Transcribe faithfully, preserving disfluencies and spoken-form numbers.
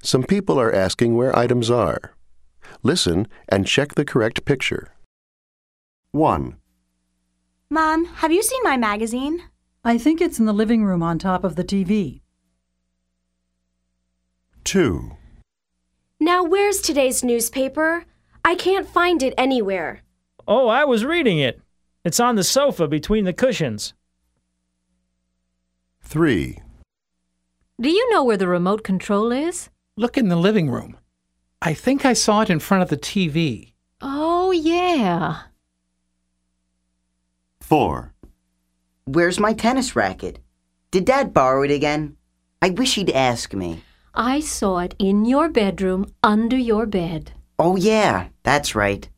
Some people are asking where items are. Listen and check the correct picture. one. Mom, have you seen my magazine? I think it's in the living room on top of the T V. two. Now where's today's newspaper? I can't find it anywhere. Oh, I was reading it. It's on the sofa between the cushions. three. Do you know where the remote control is? Look in the living room. I think I saw it in front of the T V. Oh, yeah. four. Where's my tennis racket? Did Dad borrow it again? I wish he'd ask me. I saw it in your bedroom under your bed. Oh, yeah, that's right.